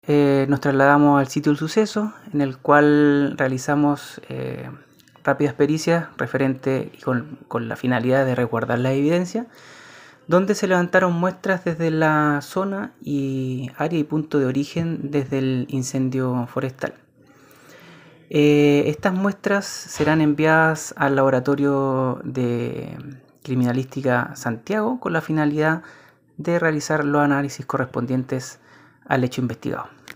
Nos trasladamos al sitio del suceso, en el cual realizamos rápidas pericias referente y con la finalidad de resguardar la evidencia, donde se levantaron muestras desde la zona y área y punto de origen desde el incendio forestal. Estas muestras serán enviadas al laboratorio de criminalística Santiago con la finalidad de realizar los análisis correspondientes al hecho investigado.